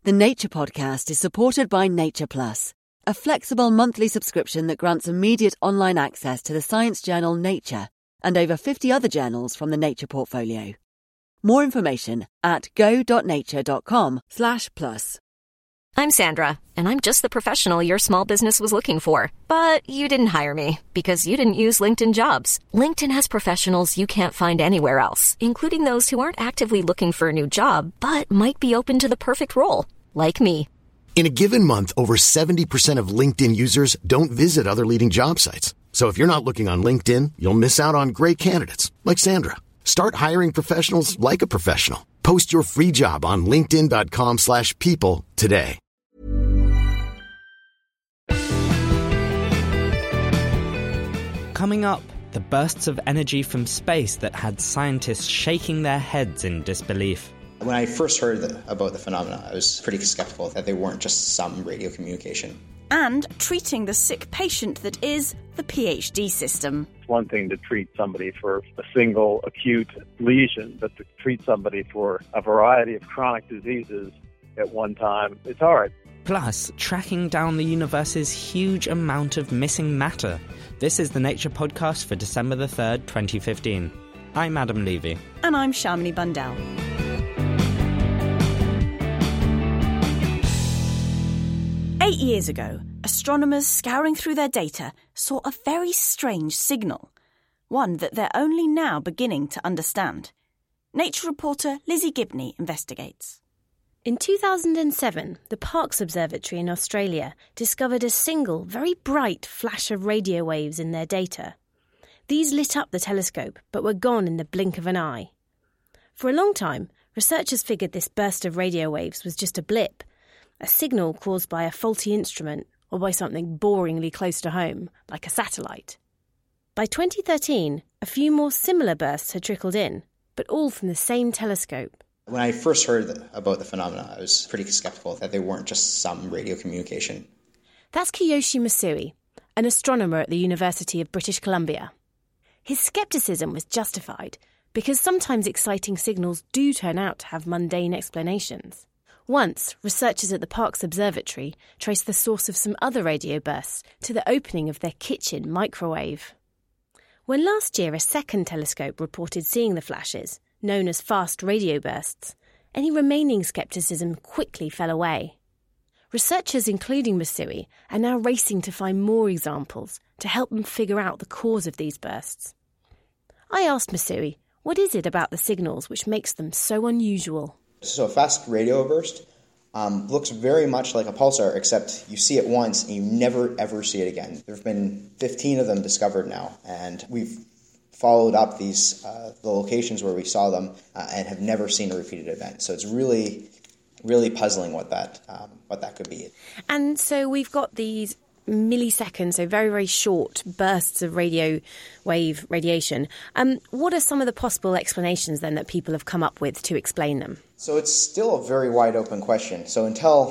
The Nature Podcast is supported by Nature Plus, a flexible monthly subscription that grants immediate online access to the science journal Nature and over 50 other journals from the Nature portfolio. More information at go.nature.com/plus. I'm Sandra, and I'm just the professional your small business was looking for. But you didn't hire me because you didn't use LinkedIn Jobs. LinkedIn has professionals you can't find anywhere else, including those who aren't actively looking for a new job, but might be open to the perfect role, like me. In a given month, over 70% of LinkedIn users don't visit other leading job sites. So if you're not looking on LinkedIn, you'll miss out on great candidates like Sandra. Start hiring professionals like a professional. Post your free job on linkedin.com/people today. Coming up, the bursts of energy from space that had scientists shaking their heads in disbelief. When I first heard about the phenomena, I was pretty skeptical that they weren't just some radio communication. And treating the sick patient that is the PhD system. It's one thing to treat somebody for a single acute lesion, but to treat somebody for a variety of chronic diseases at one time, it's hard. Plus, tracking down the universe's huge amount of missing matter. This is the Nature Podcast for December the 3rd, 2015. I'm Adam Levy. And I'm Shamini Bundell. Eight years ago, astronomers scouring through their data saw a very strange signal, one that they're only now beginning to understand. Nature reporter Lizzie Gibney investigates. In 2007, the Parkes Observatory in Australia discovered a single, very bright flash of radio waves in their data. These lit up the telescope, but were gone in the blink of an eye. For a long time, researchers figured this burst of radio waves was just a blip, a signal caused by a faulty instrument or by something boringly close to home, like a satellite. By 2013, a few more similar bursts had trickled in, but all from the same telescope. When I first heard about the phenomena, I was pretty skeptical that they weren't just some radio communication. That's Kiyoshi Masui, an astronomer at the University of British Columbia. His skepticism was justified because sometimes exciting signals do turn out to have mundane explanations. Once, researchers at the Parkes Observatory traced the source of some other radio bursts to the opening of their kitchen microwave. When last year a second telescope reported seeing the flashes, known as fast radio bursts, any remaining scepticism quickly fell away. Researchers, including Masui, are now racing to find more examples to help them figure out the cause of these bursts. I asked Masui, what is it about the signals which makes them so unusual? So a fast radio burst looks very much like a pulsar, except you see it once and you never ever see it again. There have been 15 of them discovered now, and we've followed up these the locations where we saw them and have never seen a repeated event. So it's really, really puzzling what that could be. And so we've got these milliseconds, so very, very short bursts of radio wave radiation. What are some of the possible explanations then that people have come up with to explain them? So it's still a very wide open question. So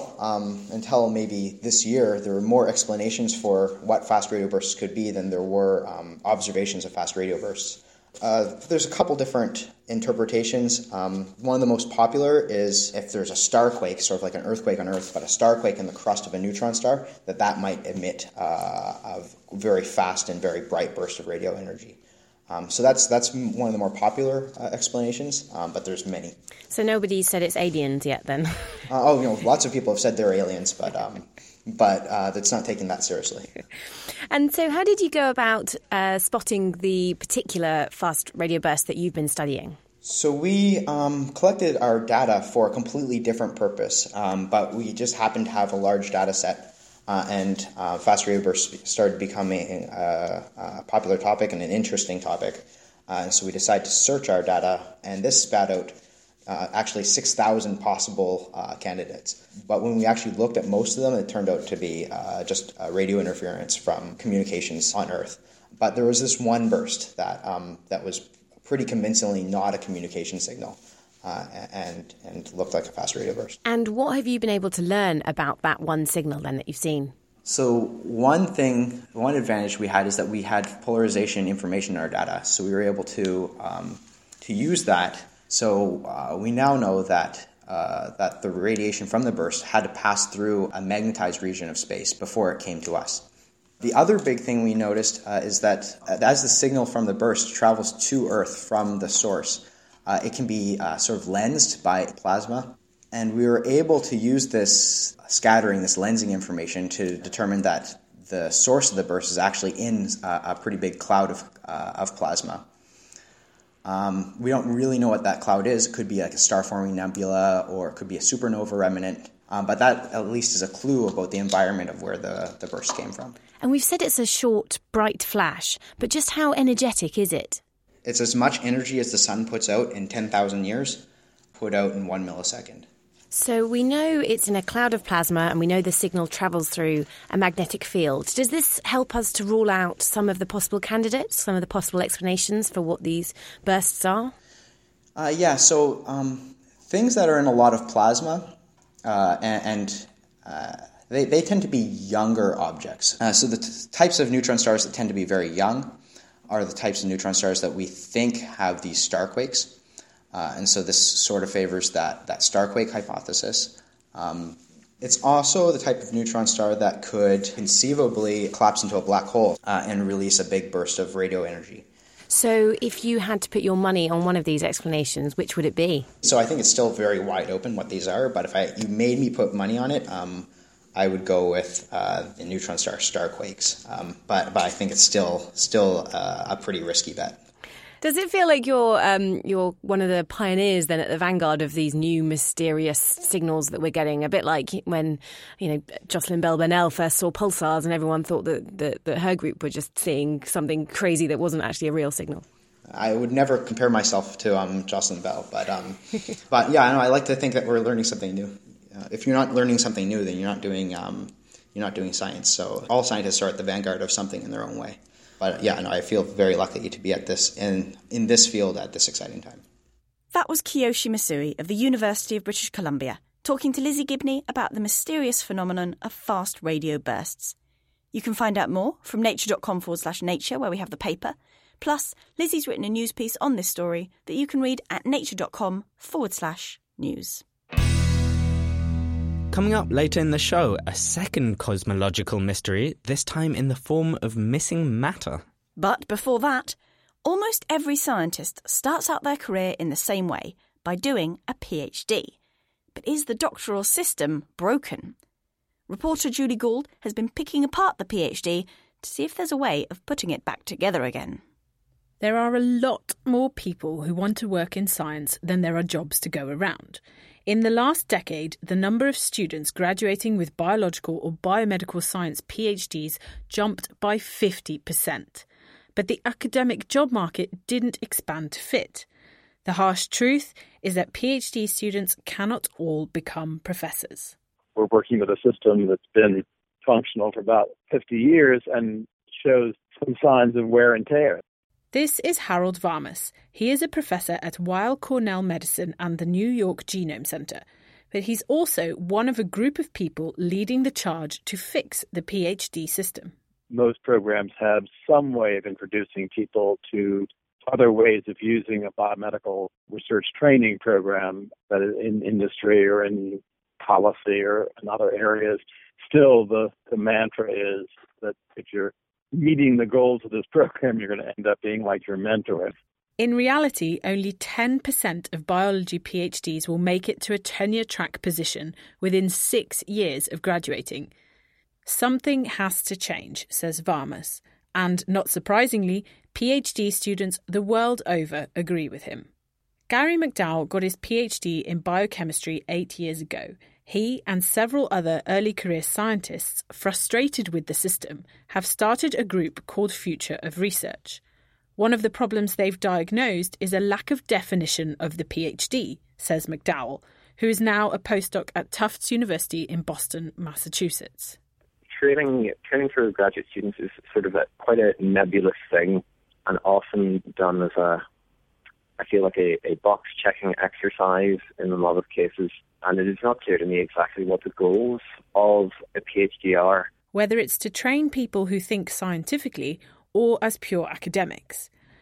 until maybe this year, there were more explanations for what fast radio bursts could be than there were observations of fast radio bursts. There's a couple different interpretations. One of the most popular is if there's a star quake, sort of like an earthquake on Earth, but a star quake in the crust of a neutron star, that might emit a very fast and very bright burst of radio energy. So that's one of the more popular explanations, but there's many. So nobody said it's aliens yet, then? Lots of people have said they're aliens, but that's not taken that seriously. And so how did you go about spotting the particular fast radio burst that you've been studying? So we collected our data for a completely different purpose, but we just happened to have a large data set, and fast radio bursts started becoming a popular topic and an interesting topic. So we decided to search our data, and this spat out actually 6,000 possible candidates. But when we actually looked at most of them, it turned out to be just radio interference from communications on Earth. But there was this one burst that was pretty convincingly not a communication signal and looked like a fast radio burst. And what have you been able to learn about that one signal then that you've seen? So one advantage we had is that we had polarization information in our data. So we were able to use that. So we now know that that the radiation from the burst had to pass through a magnetized region of space before it came to us. The other big thing we noticed is that as the signal from the burst travels to Earth from the source, it can be sort of lensed by plasma. And we were able to use this scattering, this lensing information to determine that the source of the burst is actually in a pretty big cloud of plasma. We don't really know what that cloud is. It could be like a star-forming nebula, or it could be a supernova remnant. But that at least is a clue about the environment of where the burst came from. And we've said it's a short, bright flash, but just how energetic is it? It's as much energy as the sun puts out in 10,000 years, put out in 1 millisecond. So we know it's in a cloud of plasma, and we know the signal travels through a magnetic field. Does this help us to rule out some of the possible candidates, some of the possible explanations for what these bursts are? So things that are in a lot of plasma they tend to be younger objects. So the types of neutron stars that tend to be very young are the types of neutron stars that we think have these starquakes. And so this sort of favors that starquake hypothesis. It's also the type of neutron star that could conceivably collapse into a black hole and release a big burst of radio energy. So if you had to put your money on one of these explanations, which would it be? So I think it's still very wide open what these are, but if you made me put money on it, I would go with the neutron star starquakes. But I think it's still a pretty risky bet. Does it feel like you're one of the pioneers then at the vanguard of these new mysterious signals that we're getting? A bit like when, Jocelyn Bell Burnell first saw pulsars and everyone thought that her group were just seeing something crazy that wasn't actually a real signal. I would never compare myself to Jocelyn Bell, but yeah, I like to think that we're learning something new. If you're not learning something new, then you're not doing science. So all scientists are at the vanguard of something in their own way. But I feel very lucky to be at this in this field at this exciting time. That was Kiyoshi Misui of the University of British Columbia talking to Lizzie Gibney about the mysterious phenomenon of fast radio bursts. You can find out more from nature.com/nature, where we have the paper. Plus, Lizzie's written a news piece on this story that you can read at nature.com/news. Coming up later in the show, a second cosmological mystery, this time in the form of missing matter. But before that, almost every scientist starts out their career in the same way, by doing a PhD. But is the doctoral system broken? Reporter Julie Gould has been picking apart the PhD to see if there's a way of putting it back together again. There are a lot more people who want to work in science than there are jobs to go around. In the last decade, the number of students graduating with biological or biomedical science PhDs jumped by 50%. But the academic job market didn't expand to fit. The harsh truth is that PhD students cannot all become professors. We're working with a system that's been functional for about 50 years and shows some signs of wear and tear. This is Harold Varmus. He is a professor at Weill Cornell Medicine and the New York Genome Center. But he's also one of a group of people leading the charge to fix the PhD system. Most programs have some way of introducing people to other ways of using a biomedical research training program that is in industry or in policy or in other areas. Still, the mantra is that if you're meeting the goals of this program, you're going to end up being like your mentor. In reality, only 10% of biology PhDs will make it to a tenure-track position within 6 years of graduating. Something has to change, says Varmus, and not surprisingly, PhD students the world over agree with him. Gary McDowell got his PhD in biochemistry 8 years ago. He and several other early career scientists, frustrated with the system, have started a group called Future of Research. One of the problems they've diagnosed is a lack of definition of the PhD, says McDowell, who is now a postdoc at Tufts University in Boston, Massachusetts. Training for graduate students is sort of quite a nebulous thing and often done as a box-checking exercise in a lot of cases. And it is not clear to me exactly what the goals of a PhD are. Whether it's to train people who think scientifically or as pure academics.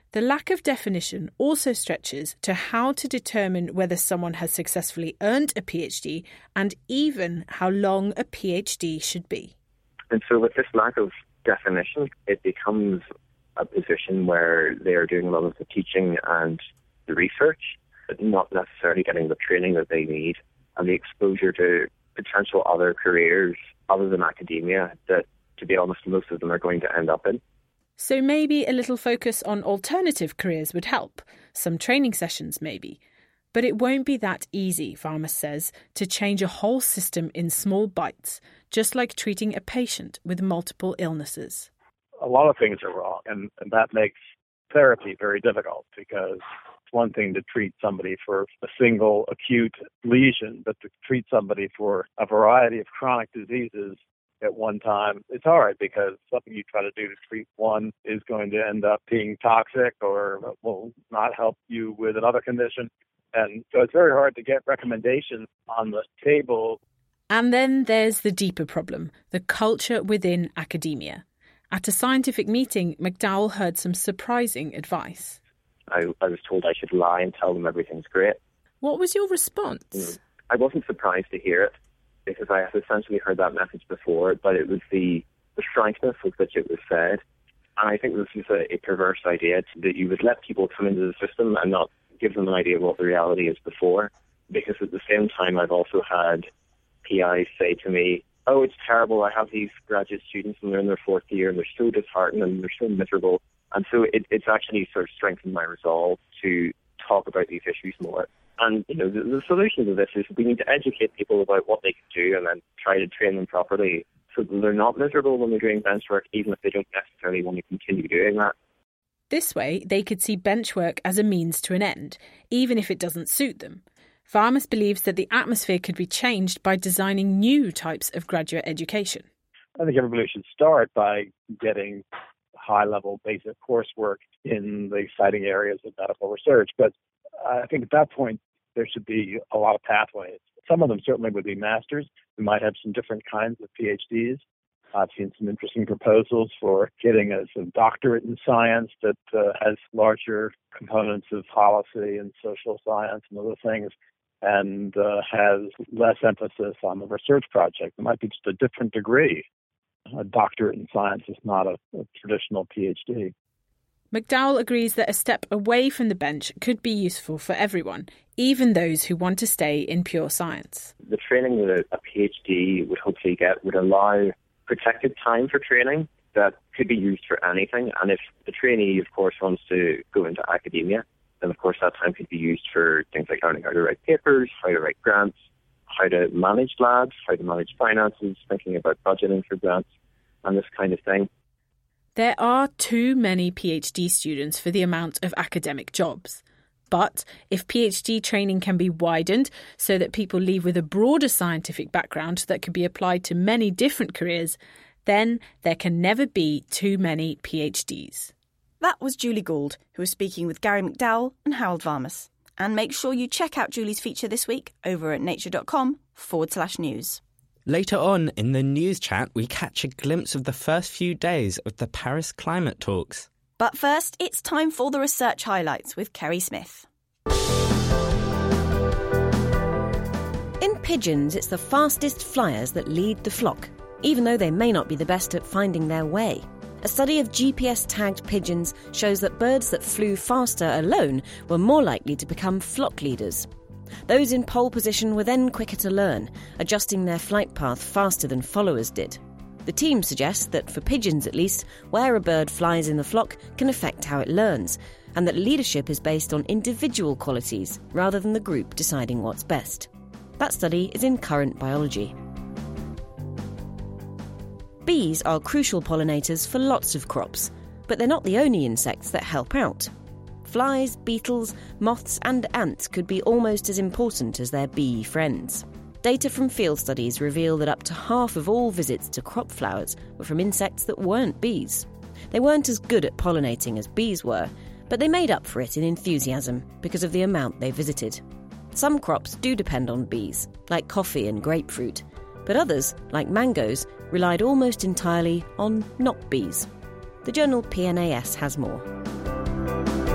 The lack of definition also stretches to how to determine whether someone has successfully earned a PhD and even how long a PhD should be. And so with this lack of definition, it becomes a position where they are doing a lot of the teaching and the research, but not necessarily getting the training that they need and the exposure to potential other careers other than academia that, to be honest, most of them are going to end up in. So maybe a little focus on alternative careers would help, some training sessions maybe. But it won't be that easy, Varmus says, to change a whole system in small bites, just like treating a patient with multiple illnesses. A lot of things are wrong, and that makes therapy very difficult, because it's one thing to treat somebody for a single acute lesion, but to treat somebody for a variety of chronic diseases at one time, it's hard, because something you try to do to treat one is going to end up being toxic or will not help you with another condition. And so it's very hard to get recommendations on the table. And then there's the deeper problem, the culture within academia. At a scientific meeting, McDowell heard some surprising advice. I was told I should lie and tell them everything's great. What was your response? I wasn't surprised to hear it, because I had essentially heard that message before, but it was the frankness with which it was said. And I think this is a perverse idea, that you would let people come into the system and not give them an idea of what the reality is before. Because at the same time, I've also had PIs say to me, oh, it's terrible, I have these graduate students and they're in their fourth year and they're so disheartened and they're so miserable. And so it's actually sort of strengthened my resolve to talk about these issues more. And, you know, the solution to this is we need to educate people about what they can do and then try to train them properly so that they're not miserable when they're doing bench work, even if they don't necessarily want to continue doing that. This way, they could see bench work as a means to an end, even if it doesn't suit them. Varmus believes that the atmosphere could be changed by designing new types of graduate education. I think everybody should start by getting high-level basic coursework in the exciting areas of medical research. But I think at that point, there should be a lot of pathways. Some of them certainly would be masters. We might have some different kinds of PhDs. I've seen some interesting proposals for getting a doctorate in science that has larger components of policy and social science and other things, and has less emphasis on the research project. It might be just a different degree. A doctorate in science is not a traditional PhD. McDowell agrees that a step away from the bench could be useful for everyone, even those who want to stay in pure science. The training that a PhD would hopefully get would allow protected time for training that could be used for anything. And if the trainee, of course, wants to go into academia, then, of course, that time could be used for things like learning how to write papers, how to write grants, how to manage labs, how to manage finances, thinking about budgeting for grants, and this kind of thing. There are too many PhD students for the amount of academic jobs. But if PhD training can be widened so that people leave with a broader scientific background that can be applied to many different careers, then there can never be too many PhDs. That was Julie Gould, who was speaking with Gary McDowell and Harold Varmus. And make sure you check out Julie's feature this week over at nature.com/news. Later on in the news chat, we catch a glimpse of the first few days of the Paris climate talks. But first, it's time for the research highlights with Kerry Smith. In pigeons, it's the fastest flyers that lead the flock, even though they may not be the best at finding their way. A study of GPS-tagged pigeons shows that birds that flew faster alone were more likely to become flock leaders. Those in pole position were then quicker to learn, adjusting their flight path faster than followers did. The team suggests that for pigeons at least, where a bird flies in the flock can affect how it learns, and that leadership is based on individual qualities rather than the group deciding what's best. That study is in Current Biology. Bees are crucial pollinators for lots of crops, but they're not the only insects that help out. Flies, beetles, moths and ants could be almost as important as their bee friends. Data from field studies reveal that up to half of all visits to crop flowers were from insects that weren't bees. They weren't as good at pollinating as bees were, but they made up for it in enthusiasm because of the amount they visited. Some crops do depend on bees, like coffee and grapefruit, but others, like mangoes, relied almost entirely on not bees. The journal PNAS has more.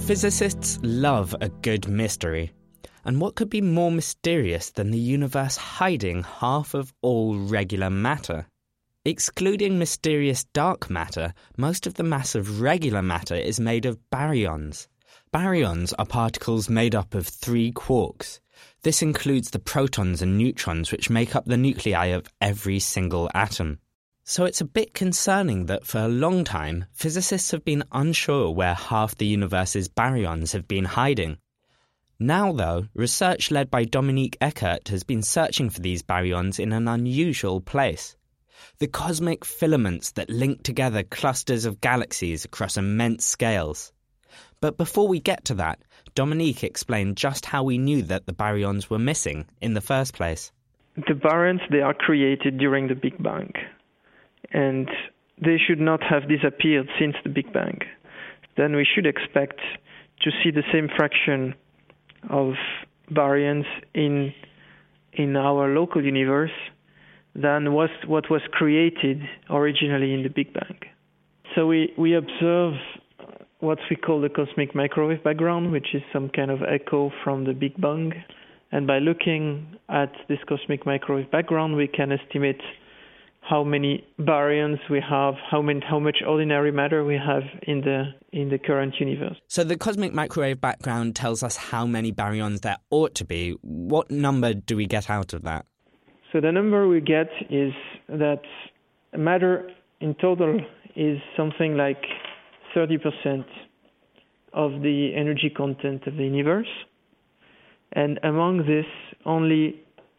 Physicists love a good mystery. And what could be more mysterious than the universe hiding half of all regular matter? Excluding mysterious dark matter, most of the mass of regular matter is made of baryons. Baryons are particles made up of 3 quarks. This includes the protons and neutrons which make up the nuclei of every single atom. So it's a bit concerning that for a long time, physicists have been unsure where half the universe's baryons have been hiding. Now, though, research led by Dominique Eckert has been searching for these baryons in an unusual place. The cosmic filaments that link together clusters of galaxies across immense scales. But before we get to that, Dominique explained just how we knew that the baryons were missing in the first place. The baryons, they are created during the Big Bang, and they should not have disappeared since the Big Bang. Then we should expect to see the same fraction of baryons in our local universe than what was created originally in the Big Bang. So we observe what we call the cosmic microwave background, which is some kind of echo from the Big Bang. And by looking at this cosmic microwave background, we can estimate how many baryons we have, how much ordinary matter we have in the current universe. So the cosmic microwave background tells us how many baryons there ought to be. What number do we get out of that? So the number we get is that matter in total is something like 30% of the energy content of the universe. And among this, only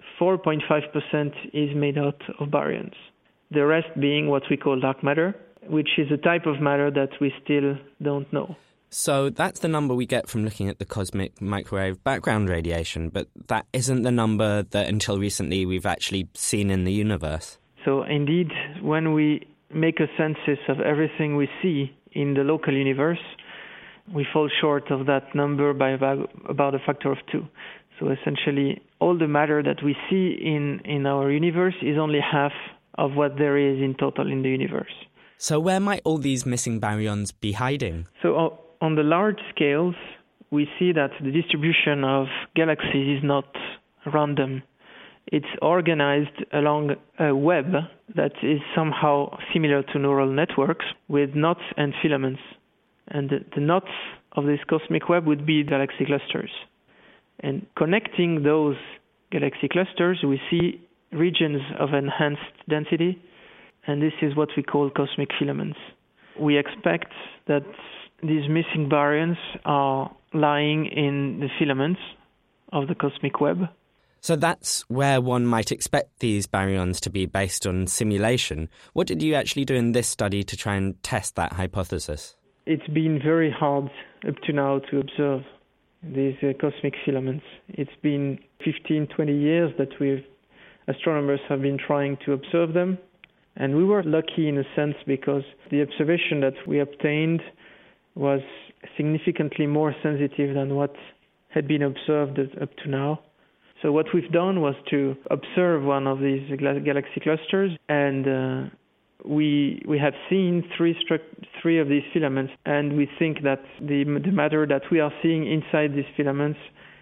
4.5% is made out of baryons. The rest being what we call dark matter, which is a type of matter that we still don't know. So that's the number we get from looking at the cosmic microwave background radiation, but that isn't the number that until recently we've actually seen in the universe. So indeed, when we make a census of everything we see in the local universe, we fall short of that number by about a factor of 2. So essentially, all the matter that we see in our universe is only half of what there is in total in the universe. So where might all these missing baryons be hiding? So on the large scales, we see that the distribution of galaxies is not random. It's organized along a web that is somehow similar to neural networks with knots and filaments. And the knots of this cosmic web would be galaxy clusters. And connecting those galaxy clusters, we see regions of enhanced density, and this is what we call cosmic filaments. We expect that these missing baryons are lying in the filaments of the cosmic web. So that's where one might expect these baryons to be based on simulation. What did you actually do in this study to try and test that hypothesis? It's been very hard up to now to observe these cosmic filaments. It's been 15, 20 years that astronomers have been trying to observe them. And we were lucky in a sense because the observation that we obtained was significantly more sensitive than what had been observed up to now. So what we've done was to observe one of these galaxy clusters, and we have seen three of these filaments, and we think that the matter that we are seeing inside these filaments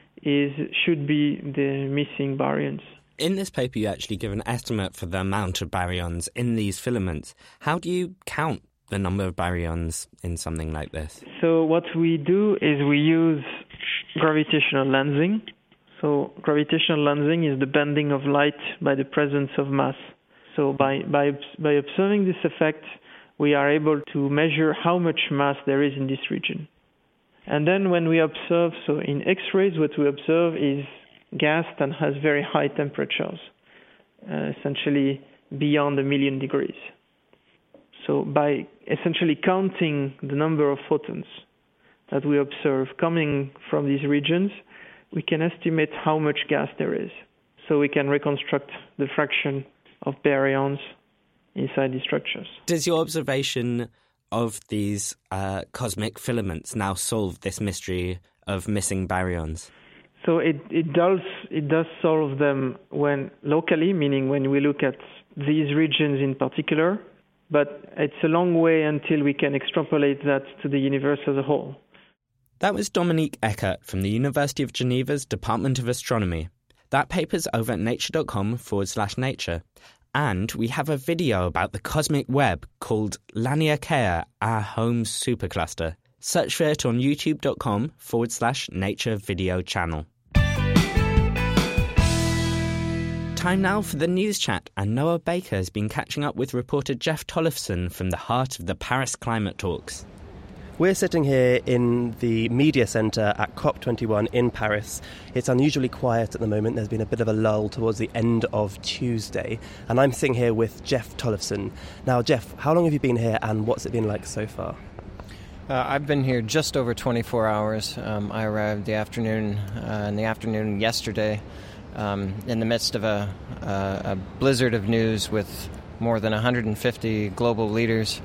should be the missing baryons. In this paper, you actually give an estimate for the amount of baryons in these filaments. How do you count the number of baryons in something like this? So what we do is we use gravitational lensing. So gravitational lensing is the bending of light by the presence of mass. So by observing this effect, we are able to measure how much mass there is in this region. And then when we observe, so in X-rays, what we observe is gas that has very high temperatures, essentially beyond 1 million degrees. So by essentially counting the number of photons that we observe coming from these regions, we can estimate how much gas there is. So we can reconstruct the fraction of baryons inside these structures. Does your observation of these cosmic filaments now solve this mystery of missing baryons? So it does solve them when locally, meaning when we look at these regions in particular, but it's a long way until we can extrapolate that to the universe as a whole. That was Dominique Eckert from the University of Geneva's Department of Astronomy. That paper's over at nature.com/nature. And we have a video about the cosmic web called Laniakea, our home supercluster. Search for it on youtube.com/nature video channel. Time now for the news chat, and Noah Baker has been catching up with reporter Jeff Tollefson from the heart of the Paris climate talks. We're sitting here in the media centre at COP21 in Paris. It's unusually quiet at the moment. There's been a bit of a lull towards the end of Tuesday. And I'm sitting here with Jeff Tollefson. Now, Jeff, how long have you been here and what's it been like so far? I've been here just over 24 hours. I arrived in the afternoon yesterday in the midst of a blizzard of news with more than 150 global leaders.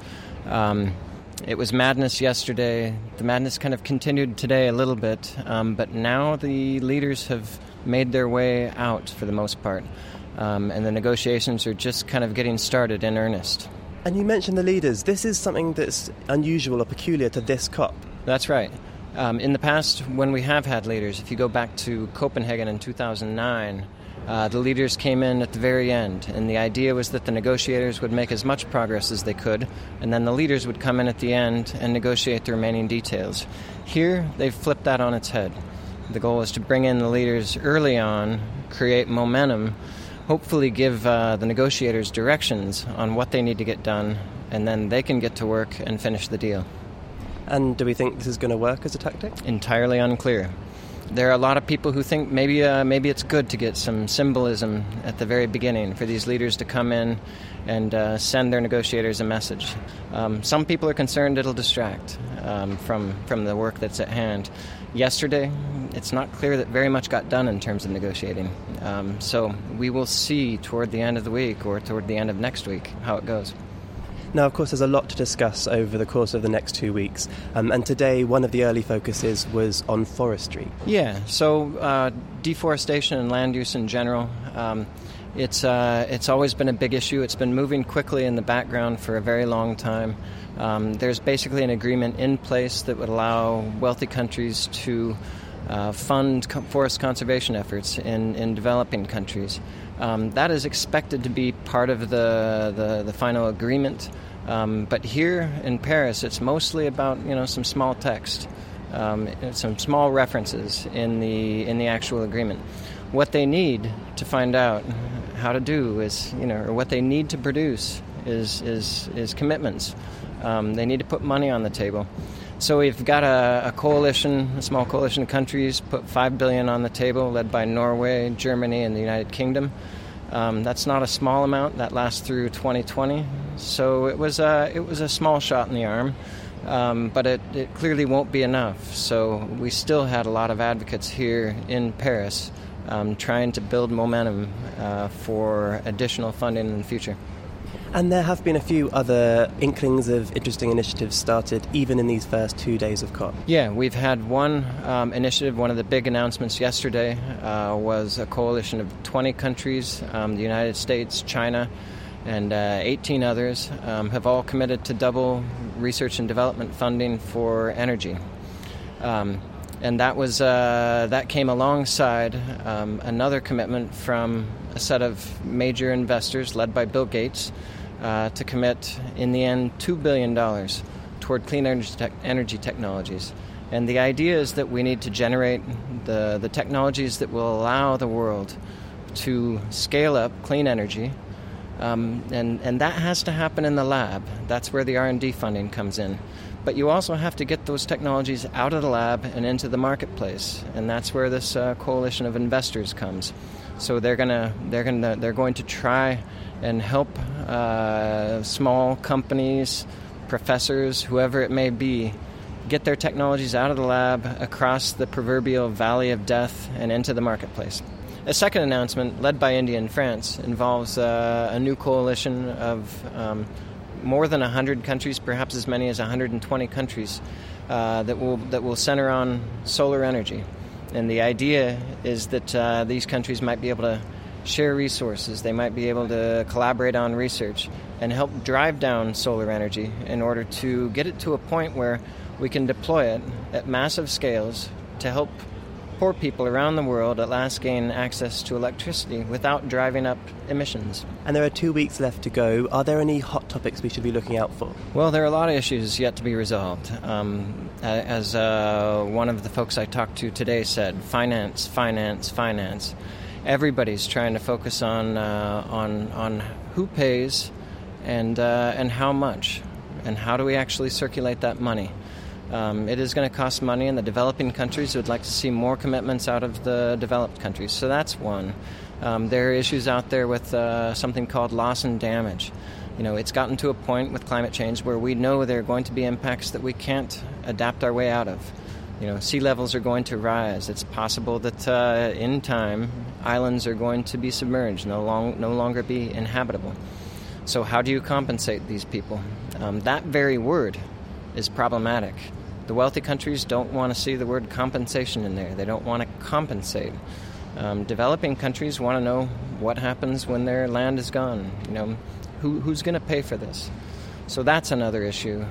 It was madness yesterday. The madness kind of continued today a little bit, but now the leaders have made their way out for the most part, and the negotiations are just kind of getting started in earnest. And you mentioned the leaders. This is something that's unusual or peculiar to this COP. That's right. In the past, when we have had leaders, if you go back to Copenhagen in 2009, the leaders came in at the very end, and the idea was that the negotiators would make as much progress as they could, and then the leaders would come in at the end and negotiate the remaining details. Here, they've flipped that on its head. The goal is to bring in the leaders early on, create momentum, hopefully give the negotiators directions on what they need to get done, and then they can get to work and finish the deal. And do we think this is going to work as a tactic? Entirely unclear. There are a lot of people who think maybe it's good to get some symbolism at the very beginning for these leaders to come in and send their negotiators a message. Some people are concerned it'll distract from the work that's at hand. Yesterday, it's not clear that very much got done in terms of negotiating. So we will see toward the end of the week or toward the end of next week how it goes. Now, of course, there's a lot to discuss over the course of the next 2 weeks. And today, one of the early focuses was on forestry. Yeah, so deforestation and land use in general, it's always been a big issue. It's been moving quickly in the background for a very long time. There's basically an agreement in place that would allow wealthy countries to fund forest conservation efforts in developing countries. That is expected to be part of the final agreement. But here in Paris, it's mostly about some small text, some small references in the actual agreement. What they need to find out how to do is, or what they need to produce is commitments. They need to put money on the table. So we've got a small coalition of countries, put $5 billion on the table, led by Norway, Germany, and the United Kingdom. That's not a small amount. That lasts through 2020. So it was a small shot in the arm, but it clearly won't be enough. So we still had a lot of advocates here in Paris trying to build momentum for additional funding in the future. And there have been a few other inklings of interesting initiatives started even in these first 2 days of COP. Yeah, we've had one initiative. One of the big announcements yesterday was a coalition of 20 countries, the United States, China, and 18 others have all committed to double research and development funding for energy. And that came alongside another commitment from a set of major investors led by Bill Gates to commit, in the end, $2 billion toward clean energy technologies. And the idea is that we need to generate the technologies that will allow the world to scale up clean energy, and that has to happen in the lab. That's where the R&D funding comes in. But you also have to get those technologies out of the lab and into the marketplace, and that's where this coalition of investors comes. So they're going to try and help small companies, professors, whoever it may be, get their technologies out of the lab, across the proverbial valley of death, and into the marketplace. A second announcement, led by India and France, involves a new coalition of more than 100 countries, perhaps as many as 120 countries, that will center on solar energy. And the idea is that these countries might be able to share resources, they might be able to collaborate on research and help drive down solar energy in order to get it to a point where we can deploy it at massive scales to help poor people around the world at last gain access to electricity without driving up emissions. And there are 2 weeks left to go. Are there any hot topics we should be looking out for? Well, there are a lot of issues yet to be resolved. As one of the folks I talked to today said, finance. Everybody's trying to focus on who pays and how much, and how do we actually circulate that money. It is going to cost money, and the developing countries would like to see more commitments out of the developed countries. So that's one. There are issues out there with something called loss and damage. It's gotten to a point with climate change where we know there are going to be impacts that we can't adapt our way out of. Sea levels are going to rise. It's possible that in time, islands are going to be submerged, no longer be inhabitable. So how do you compensate these people? That very word is problematic. The wealthy countries don't want to see the word compensation in there. They don't want to compensate. Developing countries want to know what happens when their land is gone. Who's going to pay for this? So that's another issue.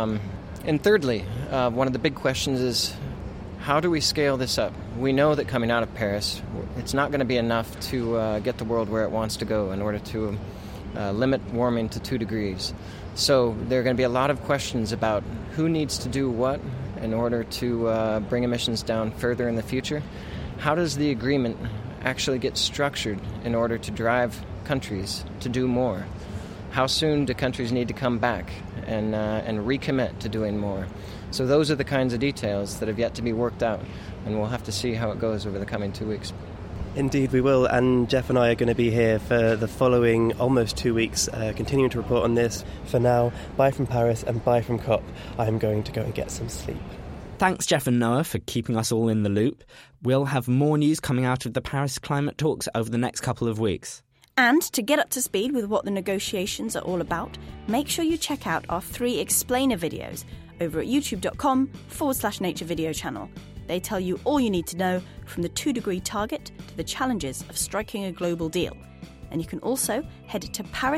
And thirdly, one of the big questions is, how do we scale this up? We know that coming out of Paris, it's not going to be enough to get the world where it wants to go in order to limit warming to 2 degrees. So there are going to be a lot of questions about who needs to do what in order to bring emissions down further in the future. How does the agreement actually get structured in order to drive countries to do more? How soon do countries need to come back and recommit to doing more? So those are the kinds of details that have yet to be worked out, and we'll have to see how it goes over the coming 2 weeks. Indeed we will, and Jeff and I are going to be here for the following almost 2 weeks, continuing to report on this. For now, bye from Paris and bye from COP. I'm going to go and get some sleep. Thanks, Jeff and Noah, for keeping us all in the loop. We'll have more news coming out of the Paris climate talks over the next couple of weeks. And to get up to speed with what the negotiations are all about, make sure you check out our 3 explainer videos over at youtube.com/nature video channel. They tell you all you need to know, from the 2-degree target to the challenges of striking a global deal. And you can also head to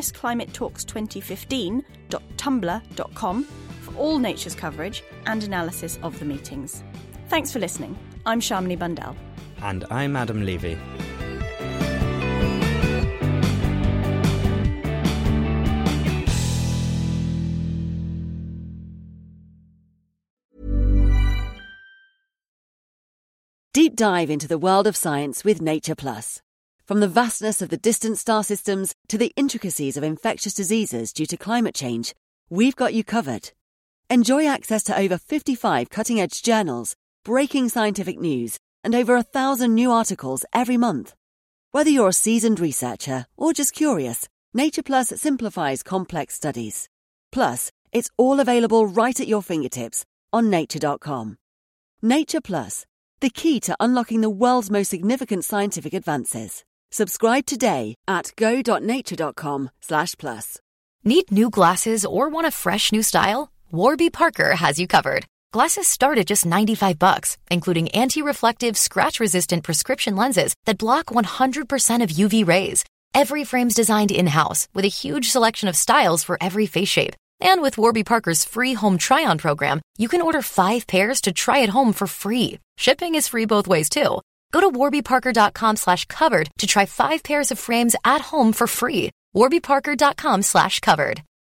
parisclimatetalks2015.tumblr.com for all Nature's coverage and analysis of the meetings. Thanks for listening. I'm Shamini Bundell. And I'm Adam Levy. Deep dive into the world of science with Nature Plus. From the vastness of the distant star systems to the intricacies of infectious diseases due to climate change, we've got you covered. Enjoy access to over 55 cutting-edge journals, breaking scientific news, and over 1,000 new articles every month. Whether you're a seasoned researcher or just curious, Nature Plus simplifies complex studies. Plus, it's all available right at your fingertips on nature.com. Nature Plus, the key to unlocking the world's most significant scientific advances. Subscribe today at go.nature.com/plus. Need new glasses or want a fresh new style? Warby Parker has you covered. Glasses start at just $95, including anti-reflective, scratch-resistant prescription lenses that block 100% of UV rays. Every frame's designed in-house with a huge selection of styles for every face shape. And with Warby Parker's free home try-on program, you can order 5 pairs to try at home for free. Shipping is free both ways, too. Go to warbyparker.com/covered to try 5 pairs of frames at home for free. warbyparker.com/covered.